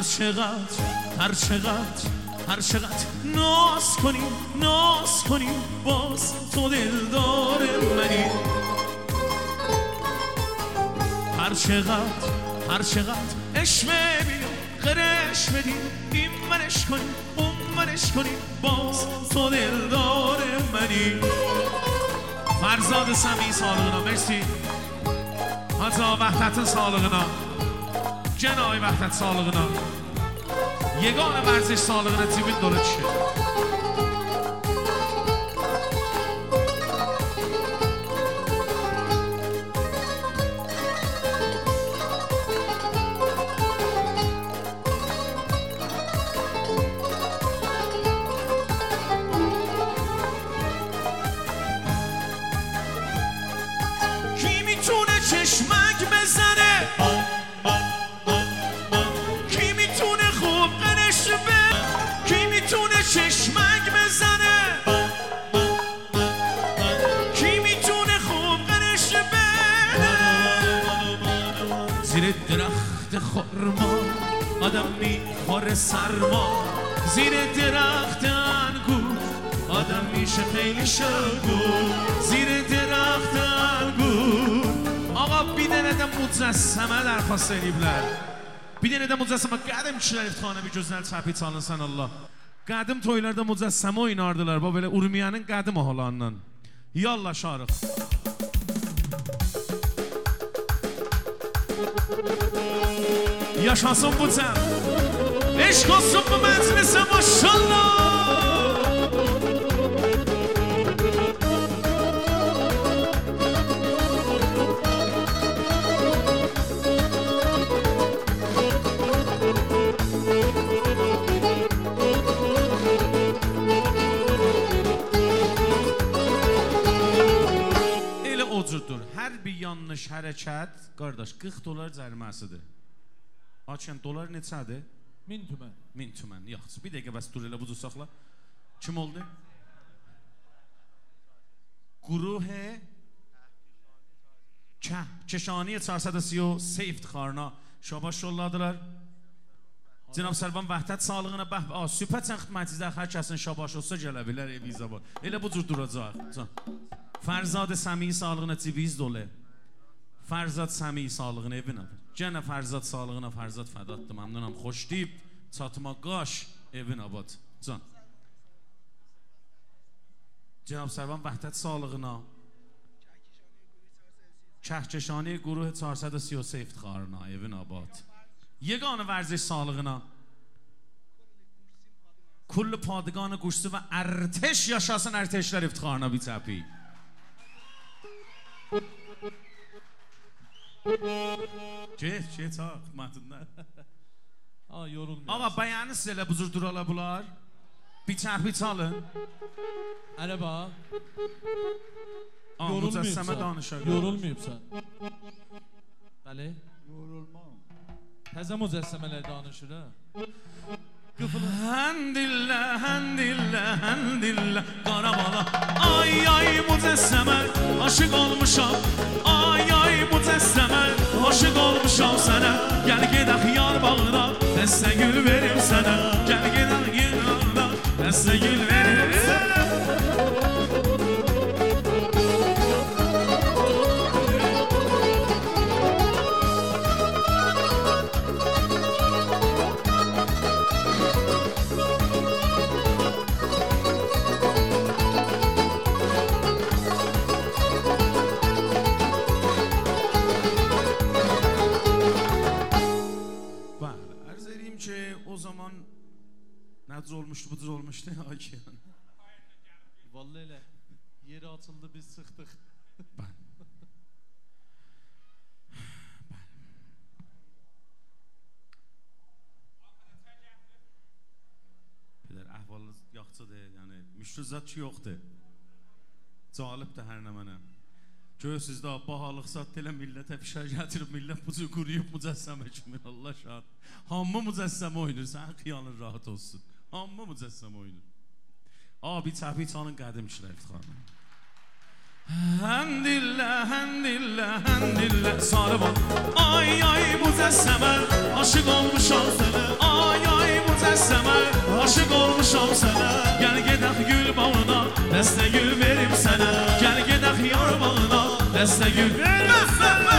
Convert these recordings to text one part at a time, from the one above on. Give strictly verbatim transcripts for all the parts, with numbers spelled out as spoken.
هر چقدر هر چقدر هر چقدر ناز کنی ناز کنی باز تو دلدار منی. هر چقدر هر چقدر عشق ببینی قرش بدی این منش کنی اون منش کنی باز تو دلدار منی. فرزاد سمی سالغنا مرسی. حتی وحدت سالغنا جنای وحدت سالغنا یگان ورزش سالغنا تیمین دوره چیه چشمک بزنه کی میتونه خوب قرش به کی میتونه چشمک بزنه کی میتونه خوب قرش بده. زیر درخت خرما آدم میخوره سرما زیر درخت انگور آدم میشه خیلی شگور زیر درخت انگور. Ağa bir dənə də mücəssəmə dərxast ediblər. Bir dənə də mücəssəmə qədim kişilər iftixana bir gözəl çəpi çalınsan Allah. Qədim toylarda mücəssəmə oynardılar bu belə Urmiyanın qədim oğlanından. Yallah şarıq. Yaşasın bu cəm. Eşq olsun bu məclisə maşallah. Hər bir yanlış hərəkət, qardaş, qırx dolar cəriməsidir. Açın, dolar neçədir? min tümən. min tümən, yaxşı. Bir dəqiqə bəs dur elə buzu saxla. Kim oldu? Guruh-i Keşani چهارصد و سی و سه iftixarına şabaş yolladılar. Cənab Sərvan Vəhdət sağlığına bəh, süpər sən xidmətçilər hər kəsin şabaş olsa gələ bilər evizə var. Elə bu cür duracaq. Fərzad Səmi sağlığına civiz dolu. Fərzad Səmi sağlığına evinə. Gənə Fərzad sağlığına Fərzad fədatdır. Məmnunam. Xoş deyib çatma qaş evin abad. Can. Cənab Sərvan Vəhdət sağlığına Kəhkeşani Guruh چهارصد و سی و سه iftixarına evin abad. Yeganə vərziş sağlığına Kullu padiganı quşsu və ərteş yaşasın ərteşlər iftixarına bir təpi. Get, get ha, xidmətində. Ha, yorulmuyor. Ağa, bəyəni siz elə buzur durala bunlar. Bir təpi çalın. Ələ bax. Yorulmuyubsan. Yorulmuyubsan. Bəli. Yorulmam. Təzə mücəssəmələr danışır ha. Həndillə, həndillə, həndillə Qarabala. Ay, ay mücəssəmə aşıq olmuşam. Ay, ay mücəssəmə aşıq olmuşam sənə. Gəl gedək yar bağına dəstə gül verim sənə. Gəl gedək yar bağına dəstə gül verim sənə. Nədir olmuşdu, budur olmuşdu Aykiyan. Vallahi elə, yeri açıldı, biz sıxdıq. Bəli. Peder, əhvalı yaxçıdır, yəni, müştüzat ki yoxdur. Calibdir hər nə mənə. Göğsüzdə bahalıq saat elə millətə fişər gətirib, millət bucu quruyub mücəssəmə kimi, Allah şahid. Hamı mücəssəmə oynur, sən xiyalın rahat olsun. Amma mücəssəmə oyunur. Abi təbi çalın qədim kişilər iftixarına. Həndillə, həndillə, həndillə Sarı bak. Ay, ay mücəssəmə aşıq olmuşam sənə. Səmər aşıq olmuşam sənə Gəl gedək gül bağına Dəstə gül verim sənə Gəl gedək yar bağına Dəstə gül verim sənə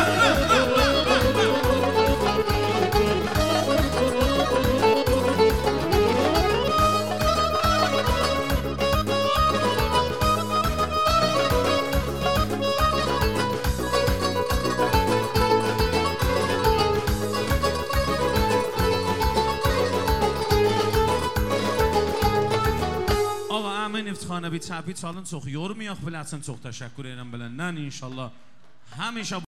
İftixanə bir çəpi çalın çox yormayaq biləcəm çox təşəkkür edirəm biləndən inşallah həmişə